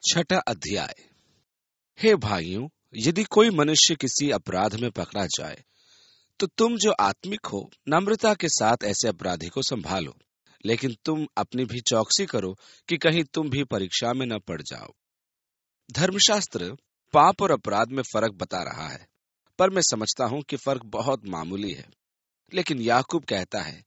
छठा अध्याय। हे भाइयों, यदि कोई मनुष्य किसी अपराध में पकड़ा जाए तो तुम जो आत्मिक हो नम्रता के साथ ऐसे अपराधी को संभालो, लेकिन तुम अपनी भी चौकसी करो कि कहीं तुम भी परीक्षा में न पड़ जाओ। धर्मशास्त्र पाप और अपराध में फर्क बता रहा है, पर मैं समझता हूं कि फर्क बहुत मामूली है। लेकिन याकूब कहता है,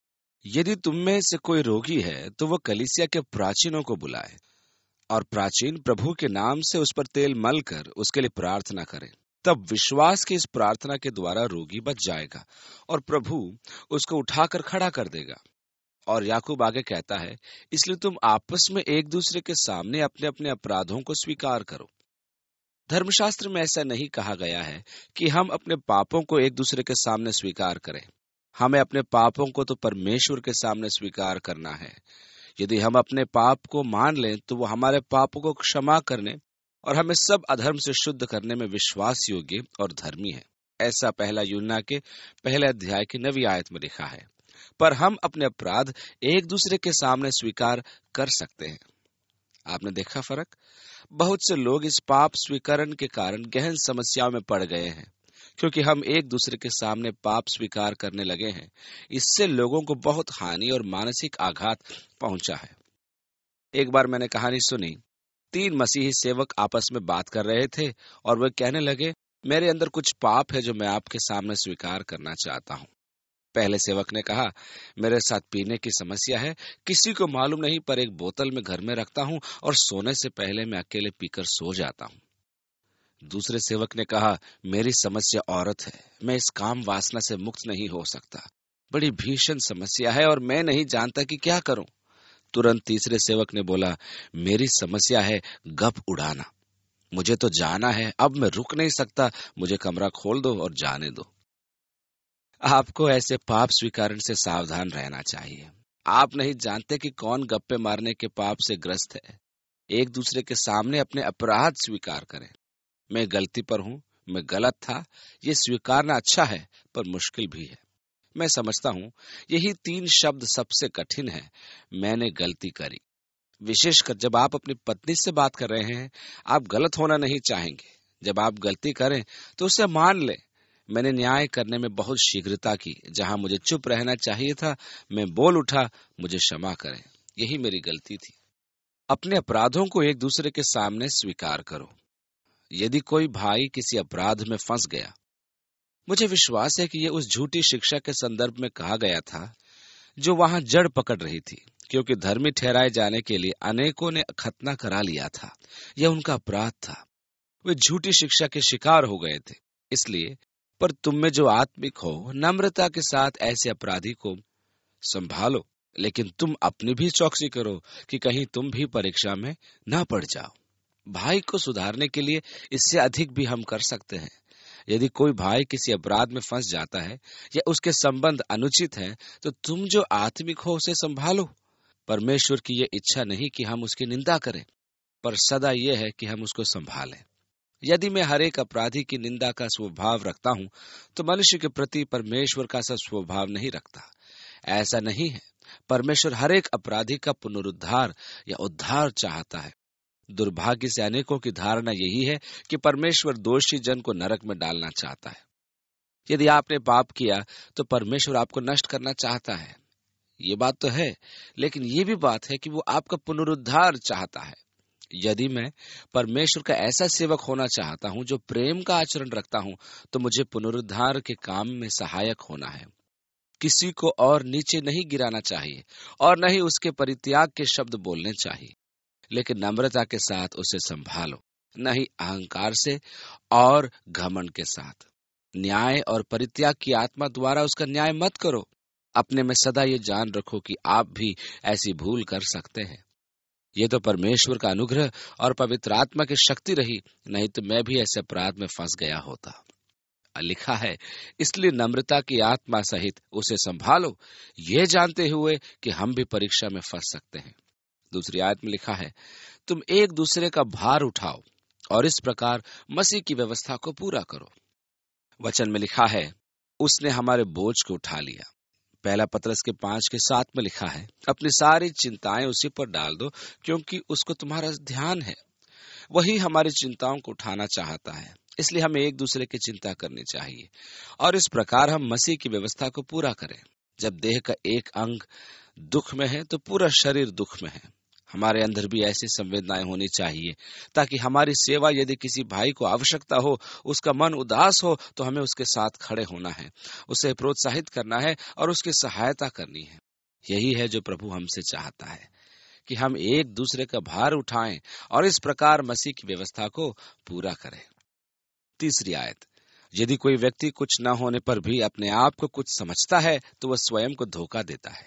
यदि तुम में से कोई रोगी है तो वह कलीसिया के प्राचीनों को बुलाए और प्राचीन प्रभु के नाम से उस पर तेल मल कर उसके लिए प्रार्थना करें। तब विश्वास की इस प्रार्थना के द्वारा रोगी बच जाएगा और प्रभु उसको उठाकर खड़ा कर देगा। और याकूब आगे कहता है, इसलिए तुम आपस में एक दूसरे के सामने अपने अपने अपराधों को स्वीकार करो। धर्मशास्त्र में ऐसा नहीं कहा गया है कि हम अपने पापों को एक दूसरे के सामने स्वीकार करें। हमें अपने पापों को तो परमेश्वर के सामने स्वीकार करना है। यदि हम अपने पाप को मान लें तो वो हमारे पापों को क्षमा करने और हमें सब अधर्म से शुद्ध करने में विश्वास योग्य और धर्मी है। ऐसा पहला यूहन्ना के पहले अध्याय की 9वीं आयत में लिखा है। पर हम अपने अपराध एक दूसरे के सामने स्वीकार कर सकते हैं। आपने देखा फर्क? बहुत से लोग इस पाप स्वीकरण के कारण गहन समस्याओं में पड़ गए हैं, क्योंकि हम एक दूसरे के सामने पाप स्वीकार करने लगे हैं। इससे लोगों को बहुत हानि और मानसिक आघात पहुंचा है। एक बार मैंने कहानी सुनी। 3 मसीही सेवक आपस में बात कर रहे थे और वे कहने लगे, मेरे अंदर कुछ पाप है जो मैं आपके सामने स्वीकार करना चाहता हूं। पहले सेवक ने कहा, मेरे साथ पीने की समस्या है, किसी को मालूम नहीं, पर एक बोतल में घर में रखता हूं और सोने से पहले मैं अकेले पीकर सो जाता हूं। दूसरे सेवक ने कहा, मेरी समस्या औरत है, मैं इस काम वासना से मुक्त नहीं हो सकता। बड़ी भीषण समस्या है और मैं नहीं जानता कि क्या करूं। तुरंत तीसरे सेवक ने बोला, मेरी समस्या है गप उड़ाना, मुझे तो जाना है, अब मैं रुक नहीं सकता, मुझे कमरा खोल दो और जाने दो। आपको ऐसे पाप स्वीकरण से सावधान रहना चाहिए। आप नहीं जानते कि कौन गप्पे मारने के पाप से ग्रस्त है। एक दूसरे के सामने अपने अपराध स्वीकार करें। मैं गलती पर हूं, मैं गलत था, ये स्वीकारना अच्छा है पर मुश्किल भी है। मैं समझता हूं यही 3 शब्द सबसे कठिन है, मैंने गलती करी। विशेषकर जब आप अपनी पत्नी से बात कर रहे हैं, आप गलत होना नहीं चाहेंगे। जब आप गलती करें तो उसे मान लें। मैंने न्याय करने में बहुत शीघ्रता की, जहां मुझे चुप रहना चाहिए था मैं बोल उठा, मुझे क्षमा करें, यही मेरी गलती थी। अपने अपराधों को एक दूसरे के सामने स्वीकार करो। यदि कोई भाई किसी अपराध में फंस गया, मुझे विश्वास है कि यह उस झूठी शिक्षा के संदर्भ में कहा गया था जो वहां जड़ पकड़ रही थी, क्योंकि धर्मी ठहराए जाने के लिए अनेकों ने खतना करा लिया था। यह उनका अपराध था। वे झूठी शिक्षा के शिकार हो गए थे। इसलिए पर तुम में जो आत्मिक हो नम्रता के साथ ऐसे अपराधी को संभालो, लेकिन तुम अपनी भी चौकसी करो कि कहीं तुम भी परीक्षा में न पड़ जाओ। भाई को सुधारने के लिए इससे अधिक भी हम कर सकते हैं। यदि कोई भाई किसी अपराध में फंस जाता है या उसके संबंध अनुचित हैं, तो तुम जो आत्मिक हो उसे संभालो। परमेश्वर की यह इच्छा नहीं कि हम उसकी निंदा करें, पर सदा यह है कि हम उसको संभालें। यदि मैं हर एक अपराधी की निंदा का स्वभाव रखता हूं, तो मनुष्य के प्रति परमेश्वर का सा स्वभाव नहीं रखता। ऐसा नहीं है। परमेश्वर हर एक अपराधी का पुनरुद्धार या उद्धार चाहता है। दुर्भाग्य से अनेकों की धारणा यही है कि परमेश्वर दोषी जन को नरक में डालना चाहता है। यदि आपने पाप किया तो परमेश्वर आपको नष्ट करना चाहता है, ये बात तो है, लेकिन ये भी बात है कि वो आपका पुनरुद्धार चाहता है। यदि मैं परमेश्वर का ऐसा सेवक होना चाहता हूं जो प्रेम का आचरण रखता हूं, तो मुझे पुनरुद्धार के काम में सहायक होना है। किसी को और नीचे नहीं गिराना चाहिए और न ही उसके परित्याग के शब्द बोलने चाहिए, लेकिन नम्रता के साथ उसे संभालो, न ही अहंकार से और घमंड के साथ। न्याय और परित्याग की आत्मा द्वारा उसका न्याय मत करो। अपने में सदा ये जान रखो कि आप भी ऐसी भूल कर सकते हैं। ये तो परमेश्वर का अनुग्रह और पवित्र आत्मा की शक्ति रही, नहीं तो मैं भी ऐसे अपराध में फंस गया होता। लिखा है, इसलिए नम्रता की आत्मा सहित उसे संभालो, ये जानते हुए कि हम भी परीक्षा में फंस सकते हैं। दूसरी आयत में लिखा है, तुम एक दूसरे का भार उठाओ और इस प्रकार मसीह की व्यवस्था को पूरा करो। वचन में लिखा है, उसने हमारे बोझ को उठा लिया। पहला पतरस के 5:7 में लिखा है, अपनी सारी चिंताएं उसी पर डाल दो, क्योंकि उसको तुम्हारा ध्यान है। वही हमारी चिंताओं को उठाना चाहता है। इसलिए हमें एक दूसरे की चिंता करनी चाहिए और इस प्रकार हम मसीह की व्यवस्था को पूरा करें। जब देह का एक अंग दुख में है तो पूरा शरीर दुख में है। हमारे अंदर भी ऐसी संवेदनाएं होनी चाहिए ताकि हमारी सेवा, यदि किसी भाई को आवश्यकता हो, उसका मन उदास हो, तो हमें उसके साथ खड़े होना है, उसे प्रोत्साहित करना है और उसकी सहायता करनी है। यही है जो प्रभु हमसे चाहता है कि हम एक दूसरे का भार उठाएं और इस प्रकार मसीह की व्यवस्था को पूरा करें। तीसरी आयत, यदि कोई व्यक्ति कुछ न होने पर भी अपने आप को कुछ समझता है तो वह स्वयं को धोखा देता है।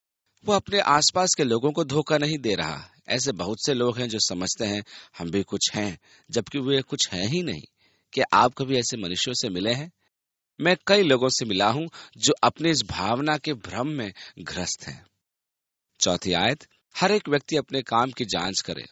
वो अपने आसपास के लोगों को धोखा नहीं दे रहा। ऐसे बहुत से लोग हैं जो समझते हैं हम भी कुछ हैं, जबकि वे कुछ हैं ही नहीं। क्या आप कभी ऐसे मनुष्यों से मिले हैं? मैं कई लोगों से मिला हूं जो अपनी इस भावना के भ्रम में ग्रस्त हैं। चौथी आयत, हर एक व्यक्ति अपने काम की जांच करे,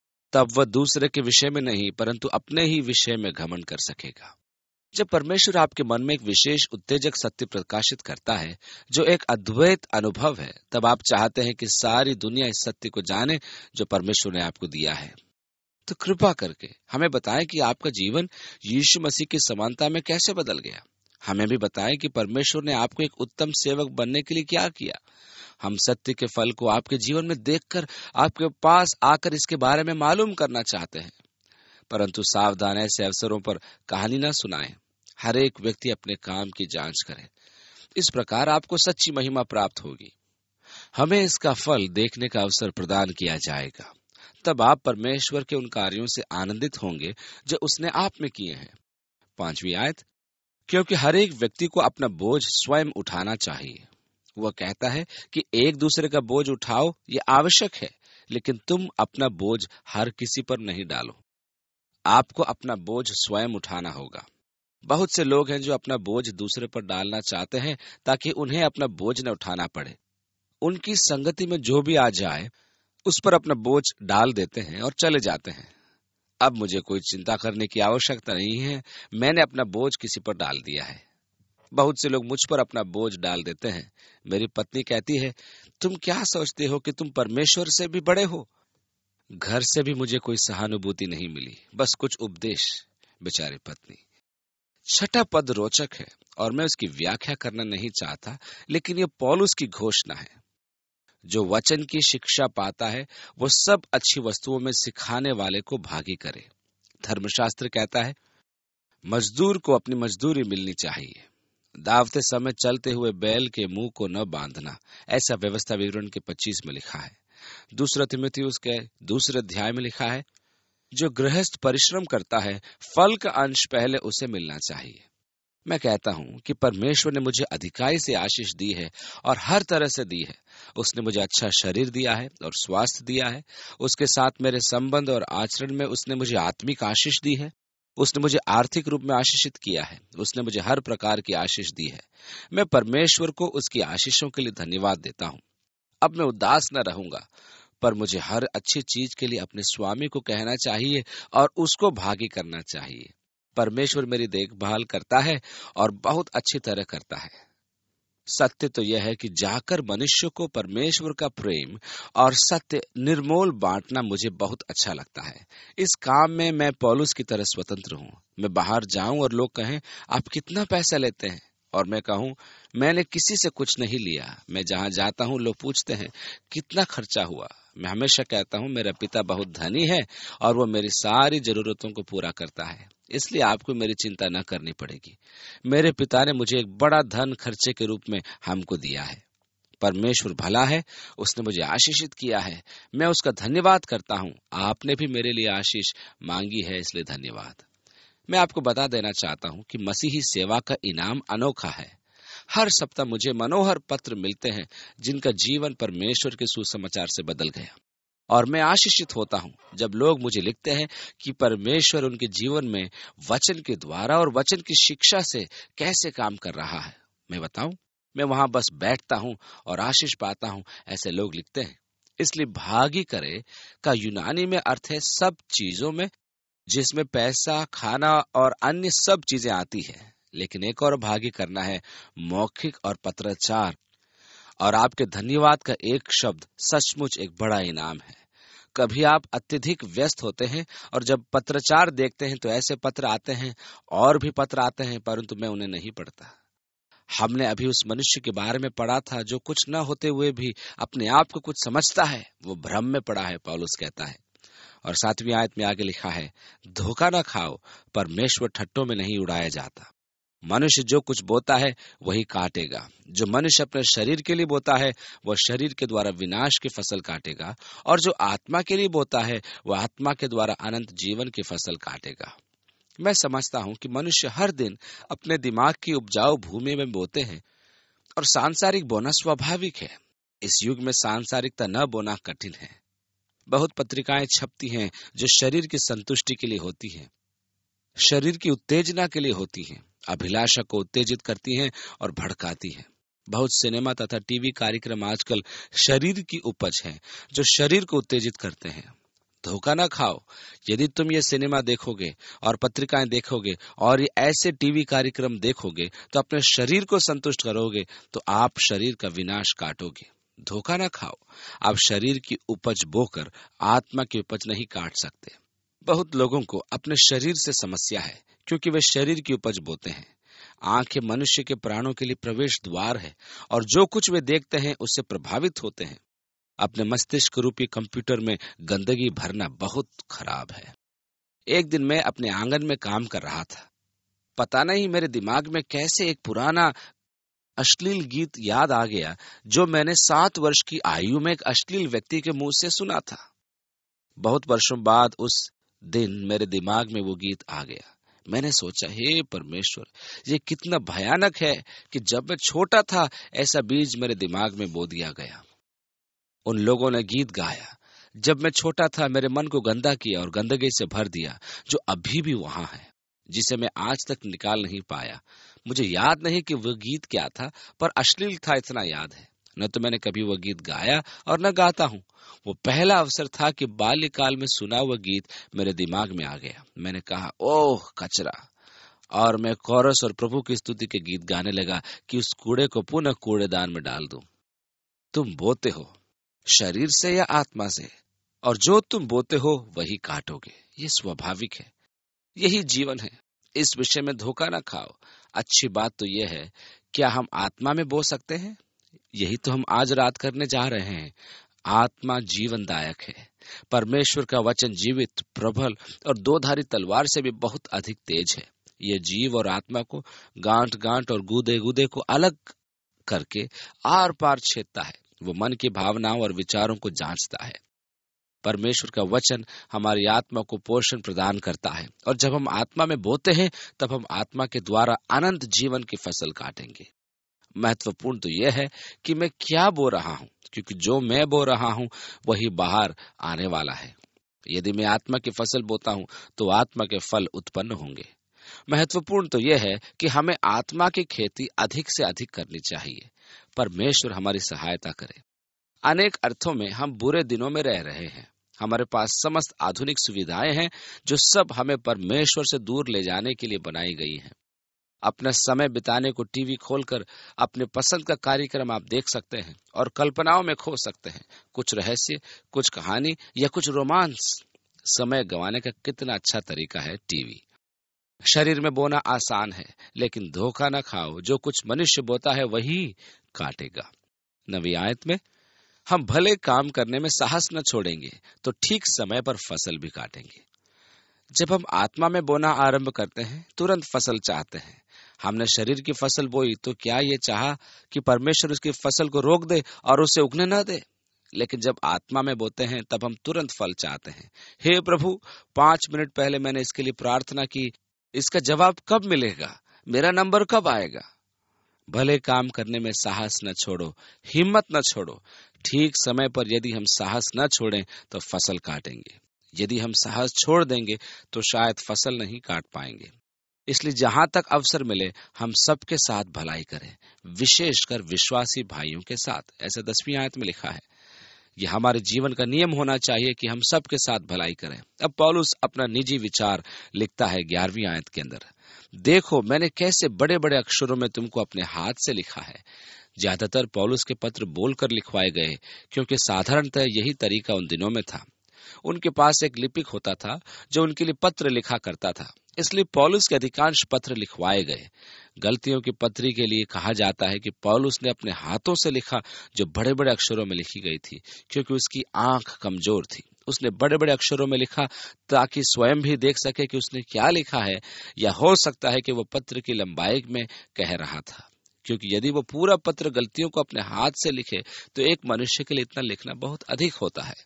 तब वह दूसरे के विषय में नहीं परंतु अपने ही विषय में घमंड कर सकेगा। जब परमेश्वर आपके मन में एक विशेष उत्तेजक सत्य प्रकाशित करता है जो एक अद्वैत अनुभव है, तब आप चाहते हैं कि सारी दुनिया इस सत्य को जाने जो परमेश्वर ने आपको दिया है। तो कृपा करके हमें बताएं कि आपका जीवन यीशु मसीह की समानता में कैसे बदल गया। हमें भी बताएं कि परमेश्वर ने आपको एक उत्तम सेवक बनने के लिए क्या किया। हम सत्य के फल को आपके जीवन में देखकर आपके पास आकर इसके बारे में मालूम करना चाहते हैं, परंतु सावधान, ऐसे अवसरों पर कहानी न सुनाएं। हर एक व्यक्ति अपने काम की जांच करे। इस प्रकार आपको सच्ची महिमा प्राप्त होगी। हमें इसका फल देखने का अवसर प्रदान किया जाएगा। तब आप परमेश्वर के उन कार्यों से आनंदित होंगे जो उसने आप में किए हैं। 5वीं आयत, क्योंकि हर एक व्यक्ति को अपना बोझ स्वयं उठाना चाहिए। वह कहता है कि एक दूसरे का बोझ उठाओ, ये आवश्यक है, लेकिन तुम अपना बोझ हर किसी पर नहीं डालो। आपको अपना बोझ स्वयं उठाना होगा। बहुत से लोग हैं जो अपना बोझ दूसरे पर डालना चाहते हैं ताकि उन्हें अपना बोझ न उठाना पड़े। उनकी संगति में जो भी आ जाए उस पर अपना बोझ डाल देते हैं और चले जाते हैं। अब मुझे कोई चिंता करने की आवश्यकता नहीं है, मैंने अपना बोझ किसी पर डाल दिया है। बहुत से लोग मुझ पर अपना बोझ डाल देते हैं। मेरी पत्नी कहती है, तुम क्या सोचते हो कि तुम परमेश्वर से भी बड़े हो? घर से भी मुझे कोई सहानुभूति नहीं मिली, बस कुछ उपदेश। बेचारी पत्नी। 6ठा पद रोचक है और मैं उसकी व्याख्या करना नहीं चाहता, लेकिन यह पौलुस की घोषणा है। जो वचन की शिक्षा पाता है वो सब अच्छी वस्तुओं में सिखाने वाले को भागी करे। धर्मशास्त्र कहता है मजदूर को अपनी मजदूरी मिलनी चाहिए। दावते समय चलते हुए बैल के मुंह को न बांधना, ऐसा व्यवस्था विवरण के 25 में लिखा है। दूसरा तीमुथियुस के 2 अध्याय में लिखा है जो गृहस्थ परिश्रम करता है फल का अंश पहले उसे मिलना चाहिए। मैं कहता हूं कि परमेश्वर ने मुझे अधिकाई से आशीष दी है और हर तरह से दी है। उसने मुझे अच्छा शरीर दिया है और स्वास्थ्य दिया है। उसके साथ मेरे संबंध और आचरण में उसने मुझे आत्मिक आशीष दी है। उसने मुझे आर्थिक रूप में आशीषित किया है। उसने मुझे हर प्रकार की आशीष दी है। मैं परमेश्वर को उसकी आशीषों के लिए धन्यवाद देता हूं। अब मैं उदास न रहूंगा, पर मुझे हर अच्छी चीज के लिए अपने स्वामी को कहना चाहिए और उसको भागी करना चाहिए। परमेश्वर मेरी देखभाल करता है और बहुत अच्छी तरह करता है। सत्य तो यह है कि जाकर मनुष्य को परमेश्वर का प्रेम और सत्य निर्मोल बांटना मुझे बहुत अच्छा लगता है। इस काम में मैं पौलुस की तरह स्वतंत्र हूँ। मैं बाहर जाऊं और लोग कहें आप कितना पैसा लेते हैं, और मैं कहूं मैंने किसी से कुछ नहीं लिया। मैं जहां जाता हूं लोग पूछते हैं कितना खर्चा हुआ। मैं हमेशा कहता हूं मेरा पिता बहुत धनी है और वो मेरी सारी जरूरतों को पूरा करता है, इसलिए आपको मेरी चिंता न करनी पड़ेगी। मेरे पिता ने मुझे एक बड़ा धन खर्चे के रूप में हमको दिया है। परमेश्वर भला है, उसने मुझे आशीषित किया है। मैं उसका धन्यवाद करता हूं। आपने भी मेरे लिए आशीष मांगी है, इसलिए धन्यवाद। मैं आपको बता देना चाहता हूं कि मसीही सेवा का इनाम अनोखा है। हर सप्ताह मुझे मनोहर पत्र मिलते हैं जिनका जीवन परमेश्वर के सुसमाचार से बदल गया, और मैं आशीषित होता हूं जब लोग मुझे लिखते हैं कि परमेश्वर उनके जीवन में वचन के द्वारा और वचन की शिक्षा से कैसे काम कर रहा है। मैं बताऊं, मैं वहां बस बैठता हूं और आशीष पाता हूं, ऐसे लोग लिखते हैं। इसलिए भागी करे का यूनानी में अर्थ है सब चीजों में, जिसमें पैसा, खाना और अन्य सब चीजें आती है। लेकिन एक और भागी करना है मौखिक और पत्राचार, और आपके धन्यवाद का एक शब्द सचमुच एक बड़ा इनाम है। कभी आप अत्यधिक व्यस्त होते हैं और जब पत्रचार देखते हैं तो ऐसे पत्र आते हैं और भी पत्र आते हैं, परंतु मैं उन्हें नहीं पढ़ता। हमने अभी उस मनुष्य के बारे में पढ़ा था जो कुछ न होते हुए भी अपने आप को कुछ समझता है, वो भ्रम में पड़ा है, पौलुस कहता है। और 7वीं आयत में आगे लिखा है, धोखा न खाओ, परमेश्वर ठट्टों में नहीं उड़ाया जाता। मनुष्य जो कुछ बोता है वही काटेगा। जो मनुष्य अपने शरीर के लिए बोता है वह शरीर के द्वारा विनाश की फसल काटेगा, और जो आत्मा के लिए बोता है वह आत्मा के द्वारा अनंत जीवन की फसल काटेगा। मैं समझता हूं कि मनुष्य हर दिन अपने दिमाग की उपजाऊ भूमि में बोते हैं, और सांसारिक बोना स्वाभाविक है। इस युग में सांसारिकता न बोना कठिन है। बहुत पत्रिकाएं छपती हैं जो शरीर की संतुष्टि के लिए होती हैं, शरीर की उत्तेजना के लिए होती हैं, अभिलाषा को उत्तेजित करती हैं और भड़काती हैं। बहुत सिनेमा तथा टीवी कार्यक्रम आजकल शरीर की उपज हैं जो शरीर को उत्तेजित करते हैं। धोखा ना खाओ। यदि तुम ये सिनेमा देखोगे और पत्रिकाएं देखोगे और ये ऐसे टीवी कार्यक्रम देखोगे तो अपने शरीर को संतुष्ट करोगे, तो आप शरीर का विनाश काटोगे। धोखा ना खाओ। आप शरीर की उपज बोकर आत्मा की उपज नहीं काट सकते। बहुत लोगों को अपने शरीर से समस्या है क्योंकि वे शरीर की उपज बोते हैं। आंखें मनुष्य के प्राणों के लिए प्रवेश द्वार है और जो कुछ वे देखते हैं उससे प्रभावित होते हैं। अपने मस्तिष्क रूपी कंप्यूटर में गंदगी भरना बहुत खराब है। एक दिन मैं अपने आंगन में काम कर रहा था। पता नहीं मेरे दिमाग में कैसे एक पुराना अश्लील गीत याद आ गया जो मैंने 7 वर्ष की आयु में एक अश्लील व्यक्ति के मुंह से सुना था। बहुत वर्षों बाद उस दिन मेरे दिमाग में वो गीत आ गया। मैंने सोचा, हे परमेश्वर, ये कितना भयानक है कि जब मैं छोटा था ऐसा बीज मेरे दिमाग में बो दिया गया। उन लोगों ने गीत गाया, जब मैं छोटा था मेरे मन को गंदा किया और गंदगी से भर दिया, जो अभी भी वहां है, जिसे मैं आज तक निकाल नहीं पाया। मुझे याद नहीं कि वह गीत क्या था, पर अश्लील था इतना याद है। न तो मैंने कभी वह गीत गाया और न गाता हूँ। वो पहला अवसर था कि बाल्यकाल में सुना हुआ गीत मेरे दिमाग में आ गया। मैंने कहा, ओह कचरा, और मैं कोरस और प्रभु की स्तुति के गीत गाने लगा कि उस कूड़े को पुनः कूड़ेदान में डाल दूं। तुम बोते हो शरीर से या आत्मा से, और जो तुम बोते हो वही काटोगे। ये स्वाभाविक है, यही जीवन है। इस विषय में धोखा ना खाओ। अच्छी बात तो यह है, क्या हम आत्मा में बो सकते हैं? यही तो हम आज रात करने जा रहे हैं। आत्मा जीवनदायक है। परमेश्वर का वचन जीवित, प्रबल और 2-धारी तलवार से भी बहुत अधिक तेज है। यह जीव और आत्मा को, गांठ गांठ और गूदे गूदे को अलग करके आर पार छेदता है। वो मन की भावनाओं और विचारों को जांचता है। परमेश्वर का वचन हमारी आत्मा को पोषण प्रदान करता है, और जब हम आत्मा में बोते हैं तब हम आत्मा के द्वारा अनंत जीवन की फसल काटेंगे। महत्वपूर्ण तो यह है कि मैं क्या बो रहा हूं, क्योंकि जो मैं बो रहा हूं वही बाहर आने वाला है। यदि मैं आत्मा की फसल बोता हूं तो आत्मा के फल उत्पन्न होंगे। महत्वपूर्ण तो यह है कि हमें आत्मा की खेती अधिक से अधिक करनी चाहिए। परमेश्वर हमारी सहायता करे। अनेक अर्थों में हम बुरे दिनों में रह रहे हैं। हमारे पास समस्त आधुनिक सुविधाएं हैं जो सब हमें परमेश्वर से दूर ले जाने के लिए बनाई गई हैं। अपना समय बिताने को टीवी खोलकर अपने पसंद का कार्यक्रम आप देख सकते हैं और कल्पनाओं में खो सकते हैं। कुछ रहस्य, कुछ कहानी या कुछ रोमांस। समय गंवाने का कितना अच्छा तरीका है टीवी। शरीर में बोना आसान है, लेकिन धोखा न खाओ। जो कुछ मनुष्य बोता है वही काटेगा। 9वीं आयत में, हम भले काम करने में साहस न छोड़ेंगे तो ठीक समय पर फसल भी काटेंगे। जब हम आत्मा में बोना आरंभ करते हैं तुरंत फसल चाहते हैं। हमने शरीर की फसल बोई तो क्या ये चाहा कि परमेश्वर उसकी फसल को रोक दे और उसे उगने न दे? लेकिन जब आत्मा में बोते हैं तब हम तुरंत फल चाहते हैं। हे प्रभु, 5 मिनट पहले मैंने इसके लिए प्रार्थना की, इसका जवाब कब मिलेगा? मेरा नंबर कब आएगा? भले काम करने में साहस न छोड़ो, हिम्मत न छोड़ो। ठीक समय पर यदि हम साहस न छोड़ें तो फसल काटेंगे। यदि हम साहस छोड़ देंगे तो शायद फसल नहीं काट पाएंगे। इसलिए जहां तक अवसर मिले हम सबके साथ भलाई करें, विशेषकर विश्वासी भाइयों के साथ। ऐसा 10वीं आयत में लिखा है। यह हमारे जीवन का नियम होना चाहिए कि हम सबके साथ भलाई करें। अब पौलुस अपना निजी विचार लिखता है 11वीं आयत के अंदर। देखो, मैंने कैसे बड़े बड़े अक्षरों में तुमको अपने हाथ से लिखा है। ज्यादातर पौलुस के पत्र बोलकर लिखवाए गए, क्योंकि साधारणतः यही तरीका उन दिनों में था। उनके पास एक लिपिक होता था जो उनके लिए पत्र लिखा करता था, इसलिए पौलुस के अधिकांश पत्र लिखवाए गए। गलतियों की पत्री के लिए कहा जाता है कि पौलुस ने अपने हाथों से लिखा, जो बड़े बड़े अक्षरों में लिखी गई थी, क्योंकि उसकी आंख कमजोर थी। उसने बड़े बड़े अक्षरों में लिखा ताकि स्वयं भी देख सके कि उसने क्या लिखा है, या हो सकता है कि वो पत्र की लंबाई में कह रहा था, क्योंकि यदि वो पूरा पत्र गलतियों को अपने हाथ से लिखे तो एक मनुष्य के लिए इतना लिखना बहुत अधिक होता है।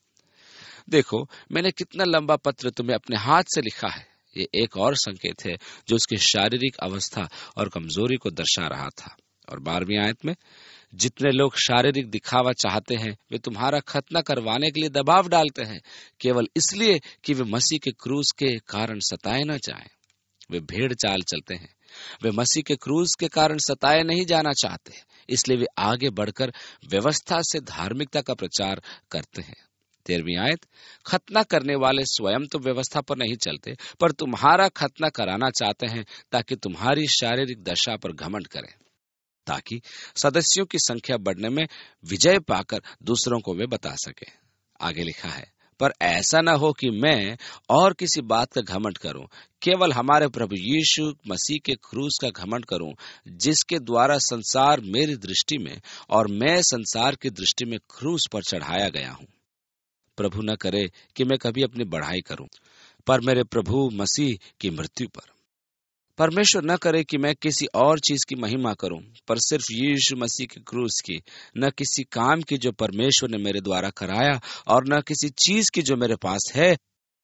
देखो, मैंने कितना लंबा पत्र तुम्हें अपने हाथ से लिखा है। ये एक और संकेत है जो उसकी शारीरिक अवस्था और कमजोरी को दर्शा रहा था। और 12वीं आयत में, जितने लोग शारीरिक दिखावा चाहते हैं वे तुम्हारा खतना करवाने के लिए दबाव डालते हैं, केवल इसलिए कि वे मसीह के क्रूस के कारण सताए न जाएं। वे भेड़ चाल चलते हैं। वे मसीह के क्रूस के कारण सताए नहीं जाना चाहते, इसलिए वे आगे बढ़कर व्यवस्था से धार्मिकता का प्रचार करते हैं। 13वीं आयत, खतना करने वाले स्वयं तो व्यवस्था पर नहीं चलते, पर तुम्हारा खतना कराना चाहते हैं ताकि तुम्हारी शारीरिक दशा पर घमंड करें, ताकि सदस्यों की संख्या बढ़ने में विजय पाकर दूसरों को वे बता सके। आगे लिखा है, पर ऐसा न हो कि मैं और किसी बात का घमंड करूं, केवल हमारे प्रभु यीशु मसीह के क्रूस का घमंड करूं, जिसके द्वारा संसार मेरी दृष्टि में और मैं संसार की दृष्टि में क्रूस पर चढ़ाया गया हूं। प्रभु न करे कि मैं कभी अपनी बढ़ाई करूं, पर मेरे प्रभु मसीह की मृत्यु पर। परमेश्वर न करे कि मैं किसी और चीज की महिमा करूं, पर सिर्फ यीशु मसीह के क्रूस की, न किसी काम की जो परमेश्वर ने मेरे द्वारा कराया, और न किसी चीज की जो मेरे पास है,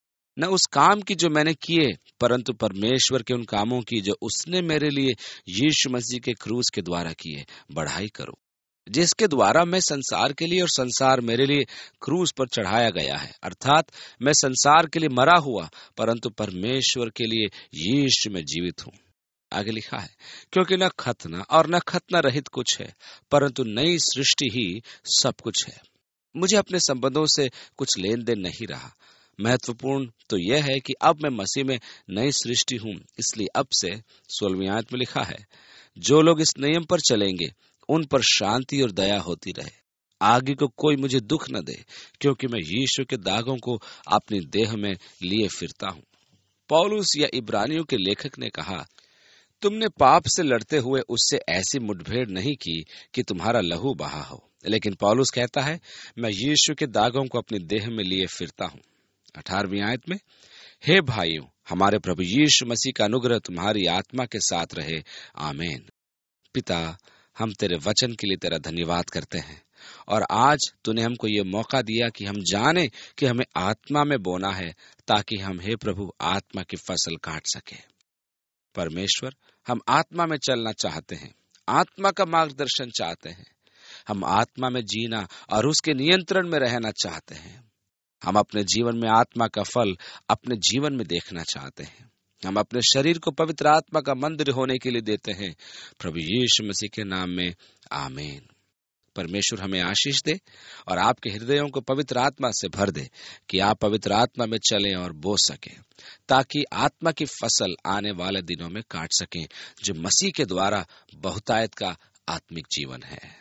न उस काम की जो मैंने किए, परंतु परमेश्वर के उन कामों की जो उसने मेरे लिए यीशु मसीह के क्रूस के द्वारा किए, बढ़ाई करूं, जिसके द्वारा मैं संसार के लिए और संसार मेरे लिए क्रूस पर चढ़ाया गया है। अर्थात मैं संसार के लिए मरा हुआ, परंतु परमेश्वर के लिए यीशु में जीवित हूं। आगे लिखा है, क्योंकि न खतना और न खतना रहित कुछ है, परंतु नई सृष्टि ही सब कुछ है। मुझे अपने संबंधों से कुछ लेन देन नहीं रहा। महत्वपूर्ण तो यह है कि अब मैं मसीह में नई सृष्टि हूं, इसलिए अब से 16वीं आयत में लिखा है, जो लोग इस नियम पर चलेंगे उन पर शांति और दया होती रहे। आगे को कोई मुझे दुख न दे, क्योंकि मैं यीशु के दागों को अपनी देह में लिए फिरता हूं। पौलुस या इब्रानियों के लेखक ने कहा, तुमने पाप से लड़ते हुए उससे ऐसी मुठभेड़ नहीं की कि तुम्हारा लहू बहा हो। लेकिन पौलुस कहता है, मैं यीशु के दागों को अपनी देह में लिए फिरता हूं। 18वीं आयत में, हे भाइयों, हमारे प्रभु यीशु मसीह का अनुग्रह तुम्हारी आत्मा के साथ रहे। आमीन। पिता, हम तेरे वचन के लिए तेरा धन्यवाद करते हैं, और आज तूने हमको ये मौका दिया कि हम जाने कि हमें आत्मा में बोना है, ताकि हम, हे प्रभु, आत्मा की फसल काट सके। परमेश्वर, हम आत्मा में चलना चाहते हैं, आत्मा का मार्गदर्शन चाहते हैं। हम आत्मा में जीना और उसके नियंत्रण में रहना चाहते हैं। हम अपने जीवन में आत्मा का फल अपने जीवन में देखना चाहते हैं। हम अपने शरीर को पवित्र आत्मा का मंदिर होने के लिए देते हैं। प्रभु यीशु मसीह के नाम में आमीन। परमेश्वर हमें आशीष दे और आपके हृदयों को पवित्र आत्मा से भर दे कि आप पवित्र आत्मा में चलें और बो सकें, ताकि आत्मा की फसल आने वाले दिनों में काट सकें, जो मसीह के द्वारा बहुतायत का आत्मिक जीवन है।